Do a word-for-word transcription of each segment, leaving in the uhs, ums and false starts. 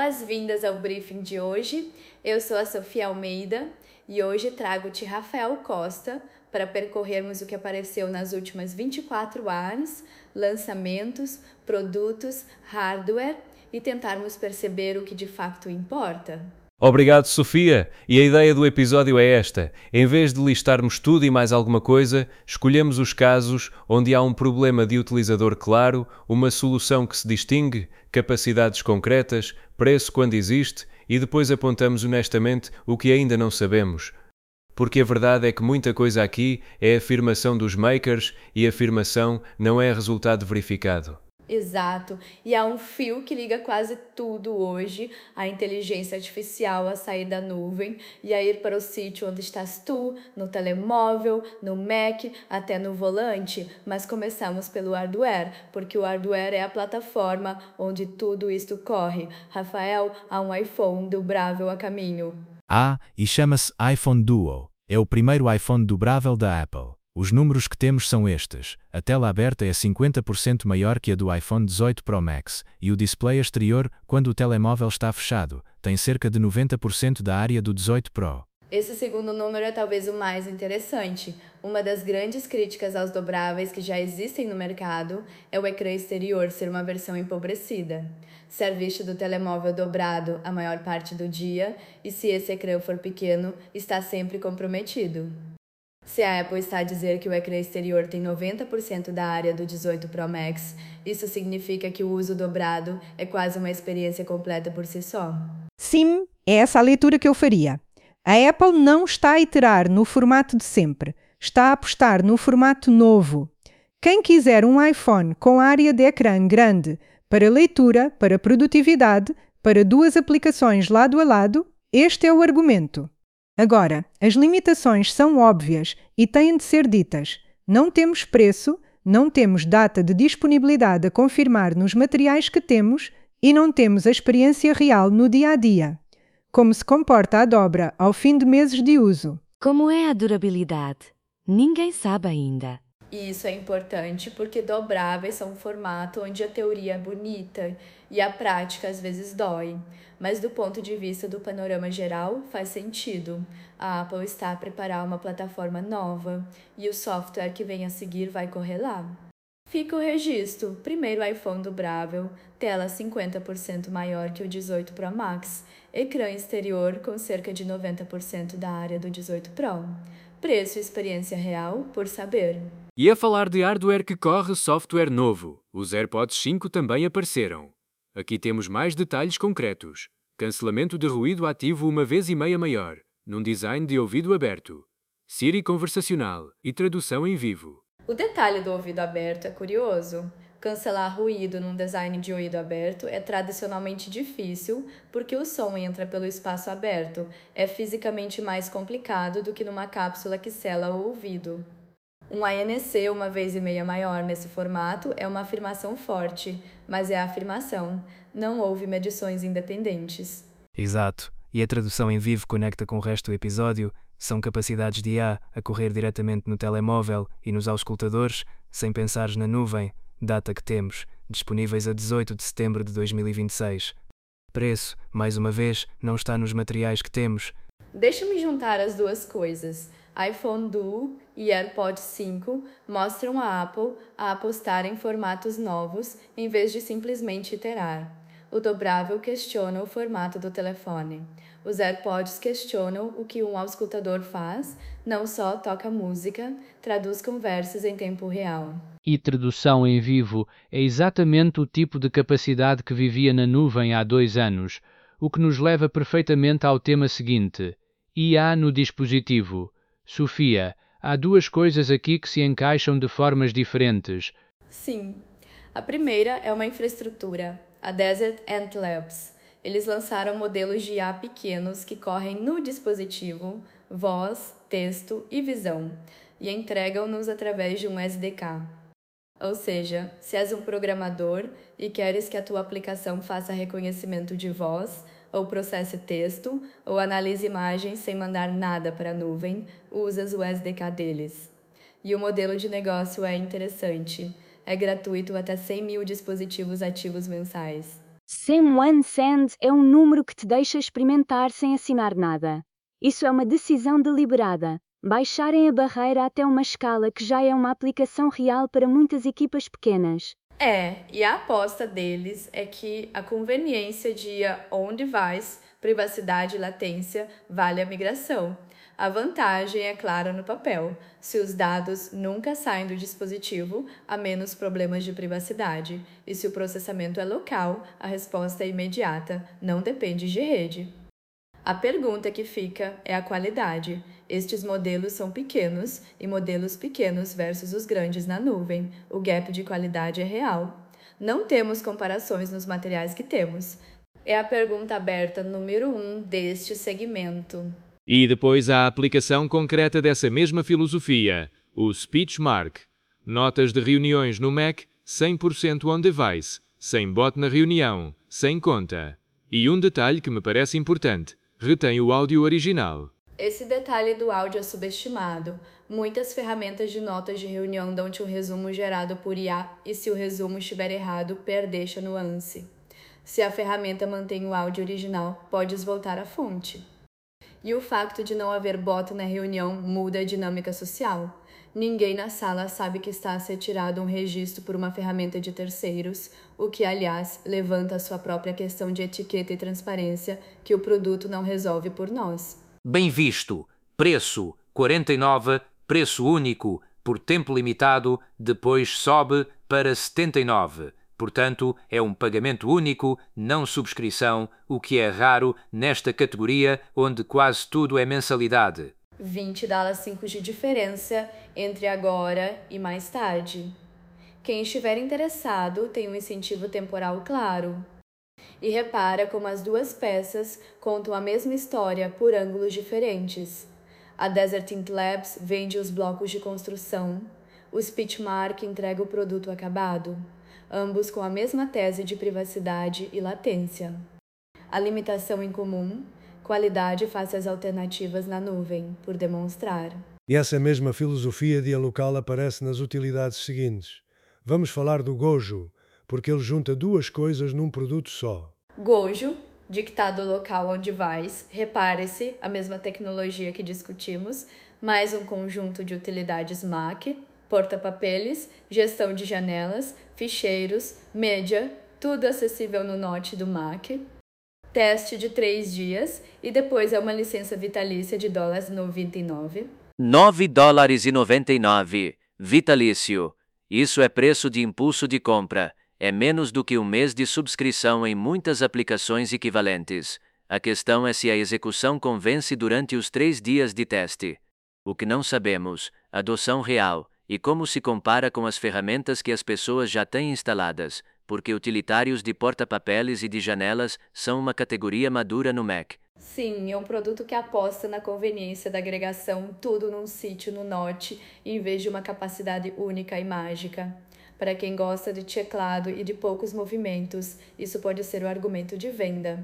Boas-vindas ao briefing de hoje. Eu sou a Sofia Almeida e hoje trago-te Rafael Costa para percorrermos o que apareceu nas últimas vinte e quatro horas, lançamentos, produtos, hardware e tentarmos perceber o que de fato importa. Obrigado, Sofia! E a ideia do episódio é esta. Em vez de listarmos tudo e mais alguma coisa, escolhemos os casos onde há um problema de utilizador claro, uma solução que se distingue, capacidades concretas, preço quando existe e depois apontamos honestamente o que ainda não sabemos. Porque a verdade é que muita coisa aqui é afirmação dos makers e afirmação não é resultado verificado. Exato, e há um fio que liga quase tudo hoje, a inteligência artificial a sair da nuvem e a ir para o sítio onde estás tu, no telemóvel, no Mac, até no volante, mas começamos pelo hardware, porque o hardware é a plataforma onde tudo isto corre. Rafael, há um iPhone dobrável a caminho. Ah, e chama-se iPhone Duo. É o primeiro iPhone dobrável da Apple. Os números que temos são estes. A tela aberta é cinquenta por cento maior que a do iPhone dezoito Pro Max, e o display exterior, quando o telemóvel está fechado, tem cerca de noventa por cento da área do dezoito Pro. Esse segundo número é talvez o mais interessante. Uma das grandes críticas aos dobráveis que já existem no mercado é o ecrã exterior ser uma versão empobrecida. Ser visto do telemóvel dobrado a maior parte do dia, e se esse ecrã for pequeno, está sempre comprometido. Se a Apple está a dizer que o ecrã exterior tem noventa por cento da área do dezoito Pro Max, isso significa que o uso dobrado é quase uma experiência completa por si só. Sim, é essa a leitura que eu faria. A Apple não está a iterar no formato de sempre, está a apostar no formato novo. Quem quiser um iPhone com área de ecrã grande para leitura, para produtividade, para duas aplicações lado a lado, este é o argumento. Agora, as limitações são óbvias e têm de ser ditas. Não temos preço, não temos data de disponibilidade a confirmar nos materiais que temos e não temos a experiência real no dia a dia. Como se comporta a dobra ao fim de meses de uso? Como é a durabilidade? Ninguém sabe ainda. E isso é importante porque dobráveis são um formato onde a teoria é bonita e a prática às vezes dói. Mas do ponto de vista do panorama geral, faz sentido. A Apple está a preparar uma plataforma nova e o software que vem a seguir vai correr lá. Fica o registro. Primeiro iPhone dobrável, tela cinquenta por cento maior que o dezoito Pro Max, ecrã exterior com cerca de noventa por cento da área do dezoito Pro. Preço e experiência real por saber. E a falar de hardware que corre software novo, os AirPods cinco também apareceram. Aqui temos mais detalhes concretos. Cancelamento de ruído ativo uma vez e meia maior, num design de ouvido aberto. Siri conversacional e tradução em vivo. O detalhe do ouvido aberto é curioso. Cancelar ruído num design de ouvido aberto é tradicionalmente difícil porque o som entra pelo espaço aberto. É fisicamente mais complicado do que numa cápsula que sela o ouvido. Um A N C uma vez e meia maior nesse formato é uma afirmação forte, mas é a afirmação. Não houve medições independentes. Exato. E a tradução em vivo conecta com o resto do episódio. São capacidades de I A a correr diretamente no telemóvel e nos auscultadores, sem pensares na nuvem. Data que temos, disponíveis a dezoito de setembro de dois mil e vinte e seis. Preço, mais uma vez, não está nos materiais que temos. Deixa-me juntar as duas coisas. iPhone Duo e AirPods cinco mostram a Apple a apostar em formatos novos em vez de simplesmente iterar. O dobrável questiona o formato do telefone. Os AirPods questionam o que um auscultador faz, não só toca música, traduz conversas em tempo real. E tradução em vivo é exatamente o tipo de capacidade que vivia na nuvem há dois anos, o que nos leva perfeitamente ao tema seguinte: I A no dispositivo. Sofia, há duas coisas aqui que se encaixam de formas diferentes. Sim. A primeira é uma infraestrutura, a Desert Ant Labs. Eles lançaram modelos de I A pequenos que correm no dispositivo, voz, texto e visão, e entregam-nos através de um S D K. Ou seja, se és um programador e queres que a tua aplicação faça reconhecimento de voz, ou processe texto, ou analise imagens sem mandar nada para a nuvem, usas o S D K deles. E o modelo de negócio é interessante. É gratuito até cem mil dispositivos ativos mensais. Sam One Sand é um número que te deixa experimentar sem assinar nada. Isso é uma decisão deliberada. Baixarem a barreira até uma escala que já é uma aplicação real para muitas equipas pequenas. É, e a aposta deles é que a conveniência de on-device, privacidade e latência vale a migração. A vantagem é clara no papel. Se os dados nunca saem do dispositivo, há menos problemas de privacidade. E se o processamento é local, a resposta é imediata, não depende de rede. A pergunta que fica é a qualidade. Estes modelos são pequenos e modelos pequenos versus os grandes na nuvem. O gap de qualidade é real. Não temos comparações nos materiais que temos. É a pergunta aberta número um deste segmento. E depois a aplicação concreta dessa mesma filosofia, o SpeechMark. Notas de reuniões no Mac, cem por cento on-device, sem bot na reunião, sem conta. E um detalhe que me parece importante, retém o áudio original. Esse detalhe do áudio é subestimado. Muitas ferramentas de notas de reunião dão-te um resumo gerado por I A e se o resumo estiver errado, perdeste a nuance. Se a ferramenta mantém o áudio original, podes voltar à fonte. E o facto de não haver bot na reunião muda a dinâmica social. Ninguém na sala sabe que está a ser tirado um registro por uma ferramenta de terceiros, o que, aliás, levanta a sua própria questão de etiqueta e transparência que o produto não resolve por nós. Bem visto. Preço quarenta e nove, preço único, por tempo limitado, depois sobe para setenta e nove. Portanto, é um pagamento único, não subscrição, o que é raro nesta categoria onde quase tudo é mensalidade. vinte dólares cinco de diferença entre agora e mais tarde. Quem estiver interessado tem um incentivo temporal claro. E repara como as duas peças contam a mesma história por ângulos diferentes. A Desert Ink Labs vende os blocos de construção, o SpeechMark entrega o produto acabado, ambos com a mesma tese de privacidade e latência. A limitação em comum, qualidade face às alternativas na nuvem, por demonstrar. E essa mesma filosofia dialocal aparece nas utilidades seguintes. Vamos falar do Gojo, porque ele junta duas coisas num produto só. Gojo, dictado local on-device, repare-se, a mesma tecnologia que discutimos, mais um conjunto de utilidades Mac, porta-papeles, gestão de janelas, ficheiros, mídia, tudo acessível no Note do Mac. Teste de três dias e depois é uma licença vitalícia de dólares noventa e nove. nove dólares e noventa e nove. Vitalício. Isso é preço de impulso de compra. É menos do que um mês de subscrição em muitas aplicações equivalentes. A questão é se a execução convence durante os três dias de teste. O que não sabemos, adoção real, e como se compara com as ferramentas que as pessoas já têm instaladas, porque utilitários de porta-papeles e de janelas são uma categoria madura no Mac. Sim, é um produto que aposta na conveniência da agregação tudo num sítio no Note, em vez de uma capacidade única e mágica. Para quem gosta de teclado e de poucos movimentos, isso pode ser o argumento de venda.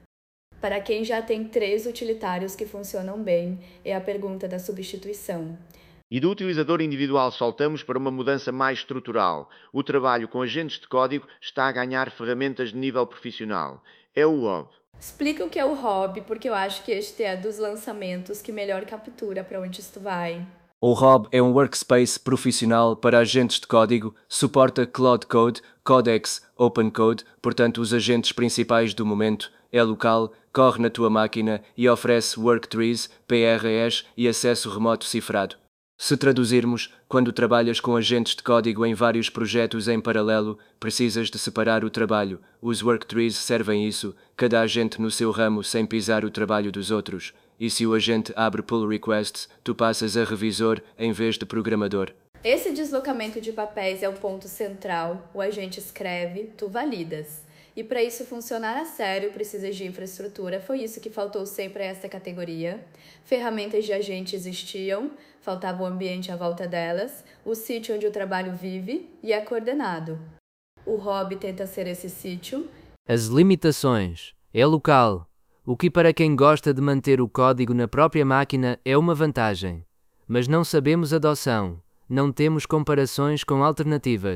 Para quem já tem três utilitários que funcionam bem, é a pergunta da substituição. E do utilizador individual saltamos para uma mudança mais estrutural. O trabalho com agentes de código está a ganhar ferramentas de nível profissional. É o Hub. Explica o que é o Hub, porque eu acho que este é dos lançamentos que melhor captura para onde isto vai. O Hub é um workspace profissional para agentes de código, suporta Cloud Code, Codex, OpenCode, portanto os agentes principais do momento, é local, corre na tua máquina e oferece Worktrees, P R Es e acesso remoto cifrado. Se traduzirmos, quando trabalhas com agentes de código em vários projetos em paralelo, precisas de separar o trabalho. Os Worktrees servem isso, cada agente no seu ramo sem pisar o trabalho dos outros. E se o agente abre pull requests, tu passas a revisor em vez de programador. Esse deslocamento de papéis é o ponto central. O agente escreve, tu validas. E para isso funcionar a sério, precisa de infraestrutura. Foi isso que faltou sempre a esta categoria. Ferramentas de agente existiam, faltava o ambiente à volta delas, o sítio onde o trabalho vive e é coordenado. O Hub tenta ser esse sítio. As limitações. É local. O que para quem gosta de manter o código na própria máquina é uma vantagem. Mas não sabemos adoção. Não temos comparações com alternativas.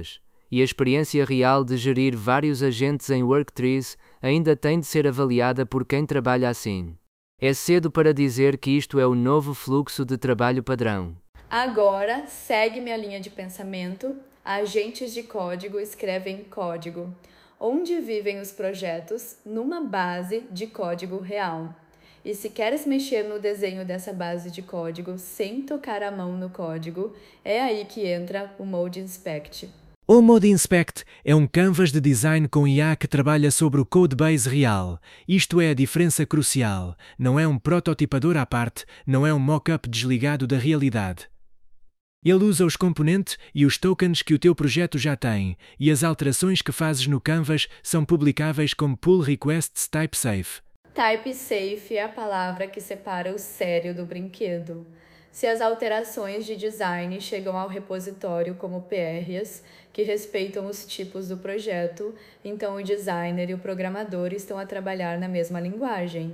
e a experiência real de gerir vários agentes em Worktrees ainda tem de ser avaliada por quem trabalha assim. É cedo para dizer que isto é o novo fluxo de trabalho padrão. Agora, segue minha linha de pensamento. Agentes de código escrevem código. Onde vivem os projetos? Numa base de código real. E se queres mexer no desenho dessa base de código sem tocar a mão no código, é aí que entra o Mode Inspect. O Mode Inspect é um canvas de design com I A que trabalha sobre o codebase real. Isto é a diferença crucial. Não é um prototipador à parte, não é um mock-up desligado da realidade. Ele usa os componentes e os tokens que o teu projeto já tem, e as alterações que fazes no canvas são publicáveis como pull requests type-safe. Type-safe é a palavra que separa o sério do brinquedo. Se as alterações de design chegam ao repositório como P Rs, que respeitam os tipos do projeto, então o designer e o programador estão a trabalhar na mesma linguagem.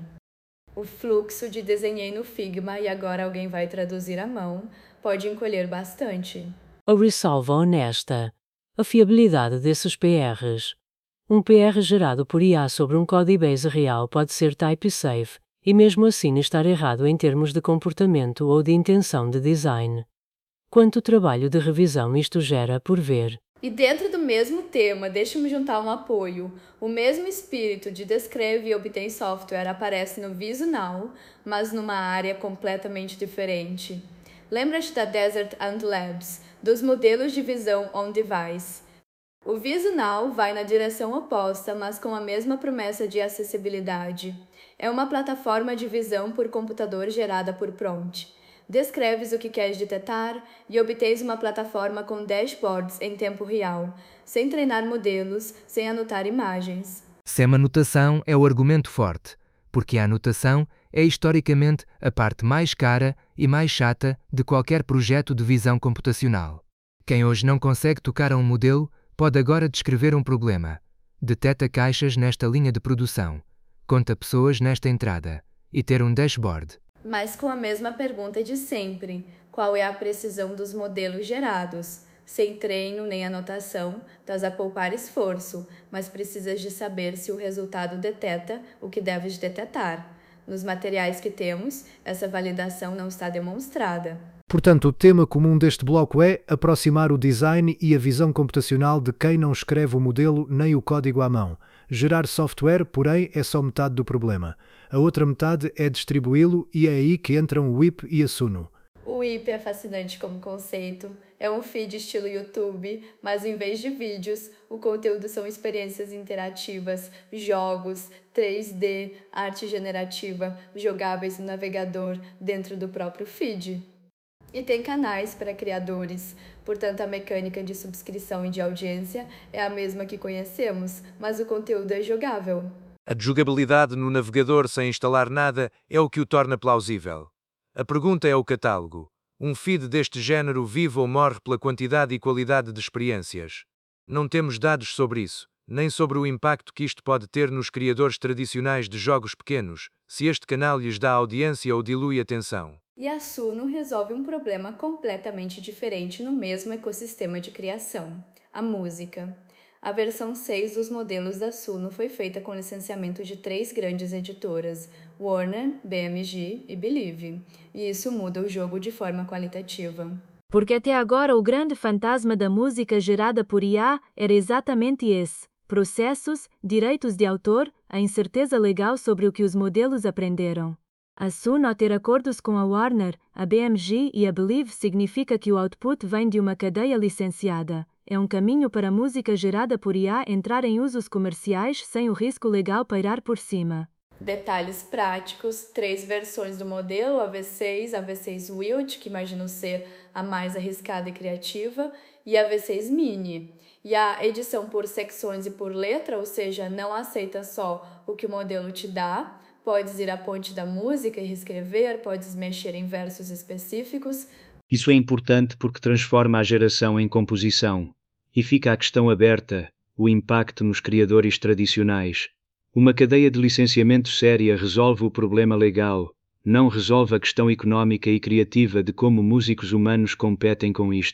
O fluxo de desenhei no Figma e agora alguém vai traduzir à mão pode encolher bastante. A ressalva honesta. A fiabilidade desses P Rs. Um P R gerado por I A sobre um codebase real pode ser type-safe, e mesmo assim estar errado em termos de comportamento ou de intenção de design. Quanto trabalho de revisão isto gera por ver. E dentro do mesmo tema, deixa-me juntar um apoio. O mesmo espírito de descreve e obtém software aparece no VisuNow, mas numa área completamente diferente. Lembra-te da Desert Ant Labs, dos modelos de visão on-device. O VisuNow vai na direção oposta, mas com a mesma promessa de acessibilidade. É uma plataforma de visão por computador gerada por prompt. Descreves o que queres detectar e obtens uma plataforma com dashboards em tempo real, sem treinar modelos, sem anotar imagens. S E M anotação é o argumento forte, porque a anotação é historicamente a parte mais cara e mais chata de qualquer projeto de visão computacional. Quem hoje não consegue tocar a um modelo pode agora descrever um problema. Detecta caixas nesta linha de produção, conta pessoas nesta entrada e ter um dashboard. Mas com a mesma pergunta de sempre: qual é a precisão dos modelos gerados? Sem treino nem anotação, estás a poupar esforço, mas precisas de saber se o resultado detecta o que deves detectar. Nos materiais que temos, essa validação não está demonstrada. Portanto, o tema comum deste bloco é aproximar o design e a visão computacional de quem não escreve o modelo nem o código à mão. Gerar software, porém, é só metade do problema. A outra metade é distribuí-lo e é aí que entram o W I P e a Suno. O W I P é fascinante como conceito. É um feed estilo YouTube, mas em vez de vídeos, o conteúdo são experiências interativas, jogos, três D, arte generativa, jogáveis no navegador dentro do próprio feed. E tem canais para criadores, portanto a mecânica de subscrição e de audiência é a mesma que conhecemos, mas o conteúdo é jogável. A jogabilidade no navegador sem instalar nada é o que o torna plausível. A pergunta é o catálogo. Um feed deste género vive ou morre pela quantidade e qualidade de experiências. Não temos dados sobre isso, nem sobre o impacto que isto pode ter nos criadores tradicionais de jogos pequenos, se este canal lhes dá audiência ou dilui atenção. E a Suno resolve um problema completamente diferente no mesmo ecossistema de criação: a música. A versão seis dos modelos da Suno foi feita com licenciamento de três grandes editoras, Warner, B M G e Believe, e isso muda o jogo de forma qualitativa. Porque até agora o grande fantasma da música gerada por I A era exatamente esse: processos, direitos de autor, a incerteza legal sobre o que os modelos aprenderam. A Suno, ao ter acordos com a Warner, a B M G e a Believe, significa que o output vem de uma cadeia licenciada. É um caminho para a música gerada por I A entrar em usos comerciais sem o risco legal pairar por cima. Detalhes práticos: três versões do modelo, a V seis, a V seis Wild, que imagino ser a mais arriscada e criativa, e a V seis Mini. E a edição por secções e por letra, ou seja, não aceita só o que o modelo te dá. Podes ir à ponte da música e reescrever, podes mexer em versos específicos. Isso é importante porque transforma a geração em composição. E fica a questão aberta, o impacto nos criadores tradicionais. Uma cadeia de licenciamento séria resolve o problema legal, não resolve a questão económica e criativa de como músicos humanos competem com isto.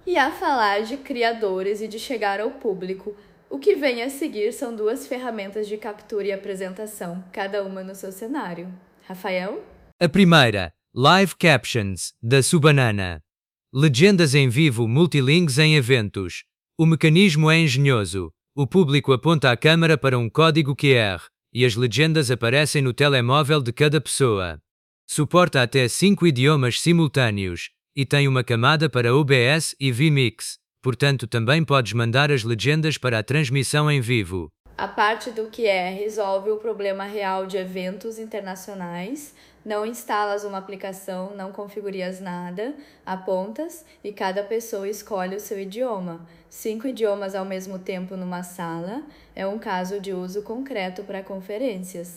E a falar de criadores e de chegar ao público, o que vem a seguir são duas ferramentas de captura e apresentação, cada uma no seu cenário. Rafael? A primeira, Live Captions, da Subanana. Legendas em vivo multilinks em eventos. O mecanismo é engenhoso. O público aponta a câmera para um código Q R e as legendas aparecem no telemóvel de cada pessoa. Suporta até cinco idiomas simultâneos e tem uma camada para O B S e vMix, portanto também podes mandar as legendas para a transmissão em vivo. A parte do Q R resolve o problema real de eventos internacionais, não instalas uma aplicação, não configurias nada, apontas e cada pessoa escolhe o seu idioma. Cinco idiomas ao mesmo tempo numa sala é um caso de uso concreto para conferências.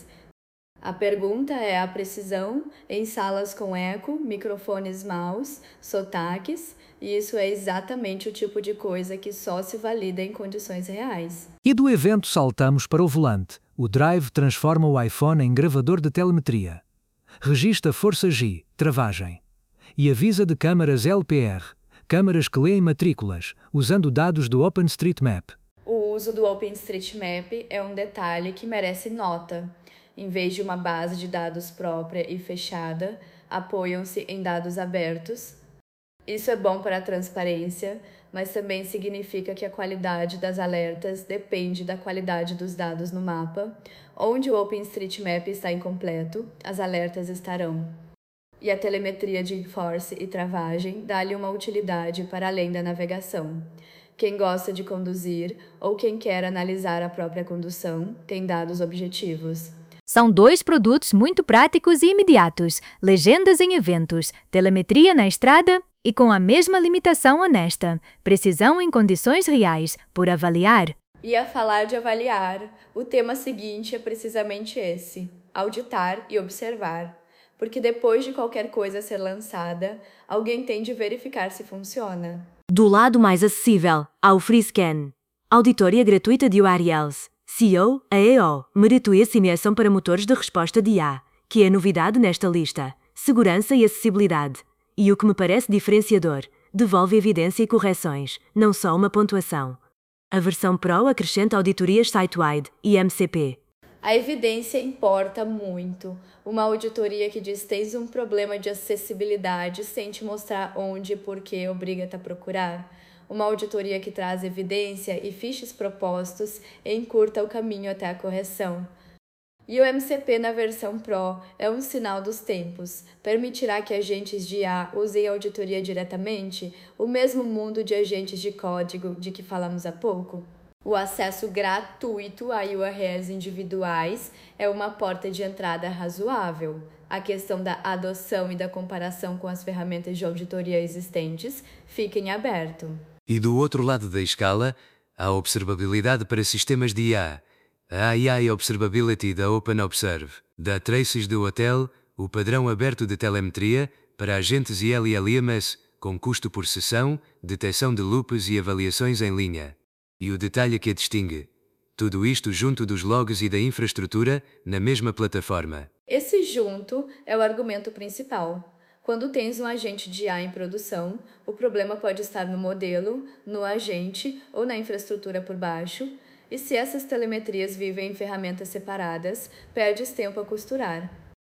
A pergunta é a precisão em salas com eco, microfones mouse, sotaques, e isso é exatamente o tipo de coisa que só se valida em condições reais. E do evento saltamos para o volante. O Drive transforma o iPhone em gravador de telemetria. Registra força G, travagem. E avisa de câmaras L P R, câmaras que leem matrículas, usando dados do OpenStreetMap. O uso do OpenStreetMap é um detalhe que merece nota. Em vez de uma base de dados própria e fechada, apoiam-se em dados abertos. Isso é bom para a transparência, mas também significa que a qualidade das alertas depende da qualidade dos dados no mapa. Onde o OpenStreetMap está incompleto, as alertas estarão. E a telemetria de force e travagem dá-lhe uma utilidade para além da navegação. Quem gosta de conduzir ou quem quer analisar a própria condução tem dados objetivos. São dois produtos muito práticos e imediatos: legendas em eventos, telemetria na estrada e com a mesma limitação honesta: precisão em condições reais, por avaliar. E a falar de avaliar, o tema seguinte é precisamente esse: auditar e observar. Porque depois de qualquer coisa ser lançada, alguém tem de verificar se funciona. Do lado mais acessível, ao FreeScan. Auditoria gratuita de U R Ls. C O, A E O, meritou e assimilação para motores de resposta de I A, que é novidade nesta lista. Segurança e acessibilidade. E o que me parece diferenciador, devolve evidência e correções, não só uma pontuação. A versão Pro acrescenta auditorias site-wide e M C P. A evidência importa muito. Uma auditoria que diz tens um problema de acessibilidade sem te mostrar onde e por que obriga-te a procurar. Uma auditoria que traz evidência e fiches propostos encurta o caminho até a correção. E o M C P na versão Pro é um sinal dos tempos. Permitirá que agentes de I A usem a auditoria diretamente, o mesmo mundo de agentes de código de que falamos há pouco. O acesso gratuito a U R Ls individuais é uma porta de entrada razoável. A questão da adoção e da comparação com as ferramentas de auditoria existentes fica em aberto. E do outro lado da escala, a observabilidade para sistemas de I A. A A I Observability da OpenObserve, da Traces do Hotel, o padrão aberto de telemetria para agentes e L L M S, com custo por sessão, detecção de loops e avaliações em linha. E o detalhe que a distingue. Tudo isto junto dos logs e da infraestrutura, na mesma plataforma. Esse junto é o argumento principal. Quando tens um agente de I A em produção, o problema pode estar no modelo, no agente ou na infraestrutura por baixo, e se essas telemetrias vivem em ferramentas separadas, perdes tempo a costurar.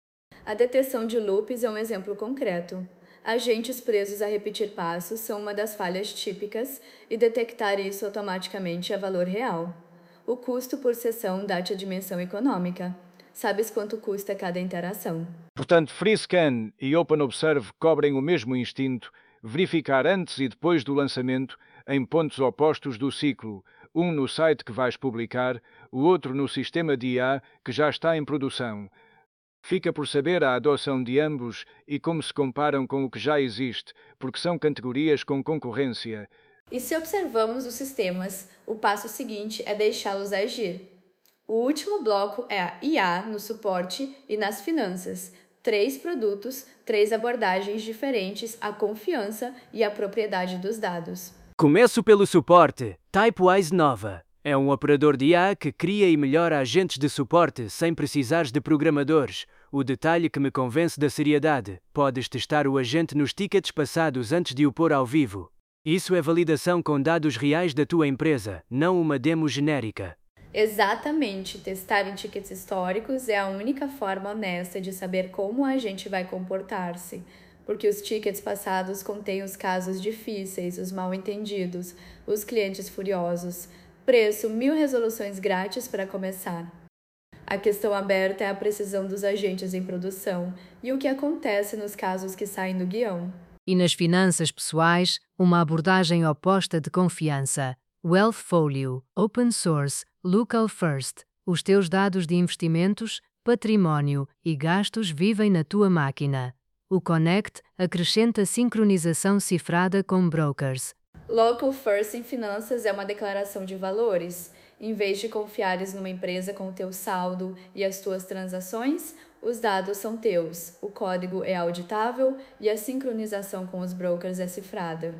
A detecção de loops é um exemplo concreto. Agentes presos a repetir passos são uma das falhas típicas e detectar isso automaticamente é valor real. O custo por sessão dá-te a dimensão econômica. Sabes quanto custa cada interação. Portanto, FreeScan e OpenObserve cobrem o mesmo instinto, verificar antes e depois do lançamento, em pontos opostos do ciclo, um no site que vais publicar, o outro no sistema de I A que já está em produção. Fica por saber a adoção de ambos e como se comparam com o que já existe, porque são categorias com concorrência. E se observamos os sistemas, o passo seguinte é deixá-los agir. O último bloco é a I A no suporte e nas finanças. Três produtos, três abordagens diferentes à confiança e à propriedade dos dados. Começo pelo suporte. Typewise Nova. É um operador de I A que cria e melhora agentes de suporte sem precisares de programadores. O detalhe que me convence da seriedade: podes testar o agente nos tickets passados antes de o pôr ao vivo. Isso é validação com dados reais da tua empresa, não uma demo genérica. Exatamente, testar em tickets históricos é a única forma honesta de saber como o agente vai comportar-se, porque os tickets passados contêm os casos difíceis, os mal-entendidos, os clientes furiosos. Preço: mil resoluções grátis para começar. A questão aberta é a precisão dos agentes em produção e o que acontece nos casos que saem do guião. E nas finanças pessoais, uma abordagem oposta de confiança. Wealthfolio, Open Source, Local First. Os teus dados de investimentos, património e gastos vivem na tua máquina. O Connect acrescenta sincronização cifrada com brokers. Local First em finanças é uma declaração de valores. Em vez de confiares numa empresa com o teu saldo e as tuas transações, os dados são teus, o código é auditável e a sincronização com os brokers é cifrada.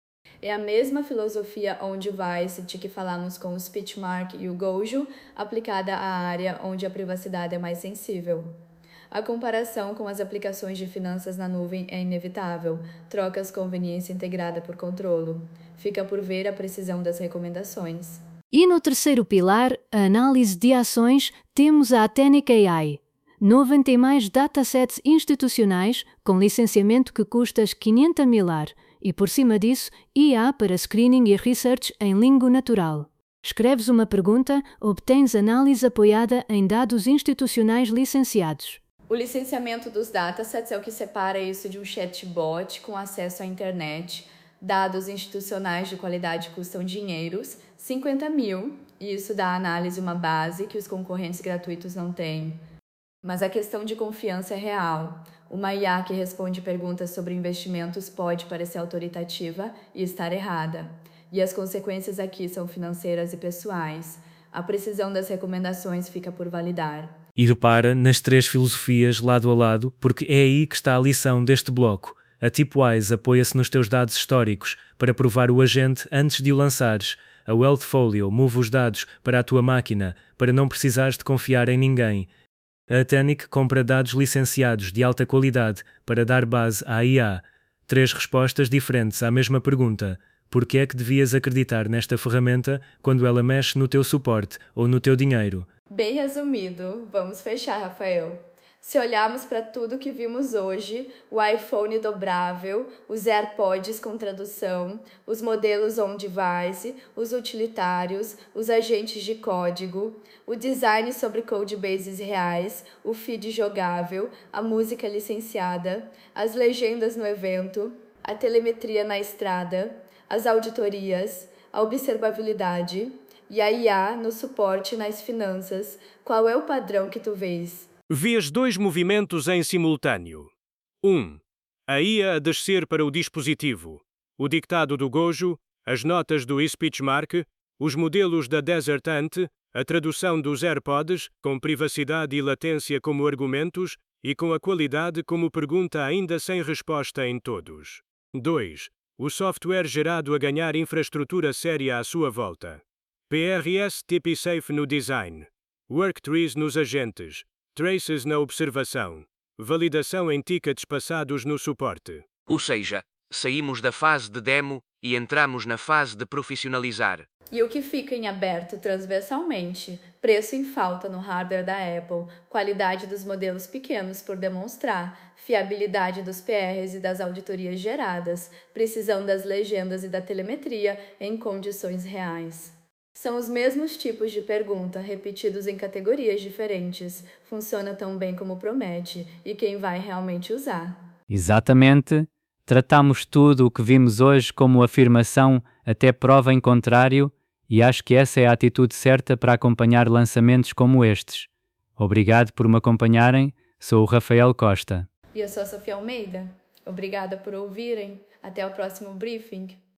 É a mesma filosofia on-device de que falamos com o Speechmark e o Gojo, aplicada à área onde a privacidade é mais sensível. A comparação com as aplicações de finanças na nuvem é inevitável, trocas conveniência integrada por controlo. Fica por ver a precisão das recomendações. E no terceiro pilar, a análise de ações, temos a Athenic A I. Novo tem mais datasets institucionais, com licenciamento que custa quinhentos mil ar, e por cima disso, I A para screening e research em língua natural. Escreves uma pergunta, obtens análise apoiada em dados institucionais licenciados. O licenciamento dos datasets é o que separa isso de um chatbot com acesso à internet. Dados institucionais de qualidade custam dinheiros, cinquenta mil, e isso dá à análise uma base que os concorrentes gratuitos não têm. Mas a questão de confiança é real. Uma I A que responde perguntas sobre investimentos pode parecer autoritativa e estar errada. E as consequências aqui são financeiras e pessoais. A precisão das recomendações fica por validar. E repara nas três filosofias lado a lado, porque é aí que está a lição deste bloco. A Tipwise apoia-se nos teus dados históricos para provar o agente antes de o lançares. A Wealthfolio move os dados para a tua máquina para não precisares de confiar em ninguém. A Athenic compra dados licenciados de alta qualidade para dar base à I A. Três respostas diferentes à mesma pergunta. Por que é que devias acreditar nesta ferramenta quando ela mexe no teu suporte ou no teu dinheiro? Bem resumido, vamos fechar, Rafael. Se olharmos para tudo que vimos hoje, o iPhone dobrável, os AirPods com tradução, os modelos on-device, os utilitários, os agentes de código, o design sobre codebases reais, o feed jogável, a música licenciada, as legendas no evento, a telemetria na estrada, as auditorias, a observabilidade e a I A no suporte nas finanças, qual é o padrão que tu vês? Vês dois movimentos em simultâneo. um. A I A a descer para o dispositivo. O dictado do Gojo, as notas do Speechmark, os modelos da Desert Ant, a tradução dos AirPods, com privacidade e latência como argumentos, e com a qualidade como pergunta ainda sem resposta em todos. dois. O software gerado a ganhar infraestrutura séria à sua volta. P R S T P Safe no design. Worktrees nos agentes. Traces na observação. Validação em tickets passados no suporte. Ou seja, saímos da fase de demo e entramos na fase de profissionalizar. E o que fica em aberto transversalmente? Preço em falta no hardware da Apple, qualidade dos modelos pequenos por demonstrar, fiabilidade dos P Rs e das auditorias geradas, precisão das legendas e da telemetria em condições reais. São os mesmos tipos de pergunta, repetidos em categorias diferentes. Funciona tão bem como promete, e quem vai realmente usar? Exatamente. Tratamos tudo o que vimos hoje como afirmação até prova em contrário, e acho que essa é a atitude certa para acompanhar lançamentos como estes. Obrigado por me acompanharem, sou o Rafael Costa. E eu sou a Sofia Almeida. Obrigada por ouvirem. Até o próximo briefing.